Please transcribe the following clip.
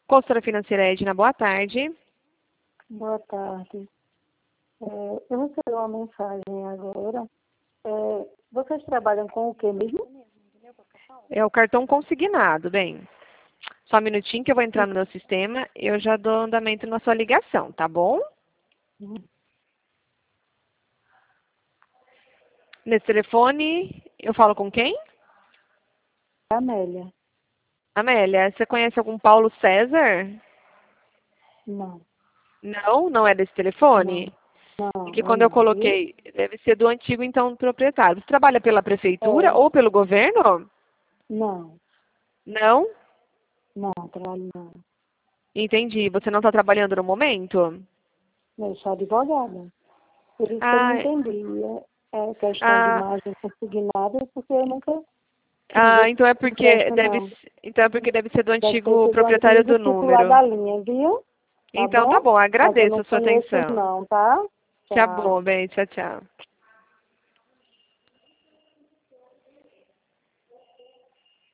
Consultora financeira Edna, boa tarde. Boa tarde. Eu recebi uma mensagem agora. Vocês trabalham com o que mesmo? É o cartão consignado, bem. Só um minutinho que eu vou entrar no meu sistema e eu já dou andamento na sua ligação, tá bom? Nesse telefone, eu falo com quem? Amélia. Amélia, você conhece algum Paulo César? Não. Não? Não é desse telefone? Não, Porque não, quando eu não, viu? coloquei, deve ser do antigo, então, do proprietário. Você trabalha pela prefeitura ou pelo governo? Não, Não? não, trabalho não. Entendi. Você não está trabalhando no momento? Eu sou advogada. Por isso que eu não Ah, entendi. Questão de ah, imagem consignada, porque eu nunca fiz então é esse porque processo, deve, não. então é porque deve ser do Deve ter antigo sido o proprietário antigo do titular número. da linha, viu? Tá Então tá bom? bom, Mas eu agradeço não a sua conheço atenção. não, tá? Tá Tchau. bom, bem, tchau, tchau.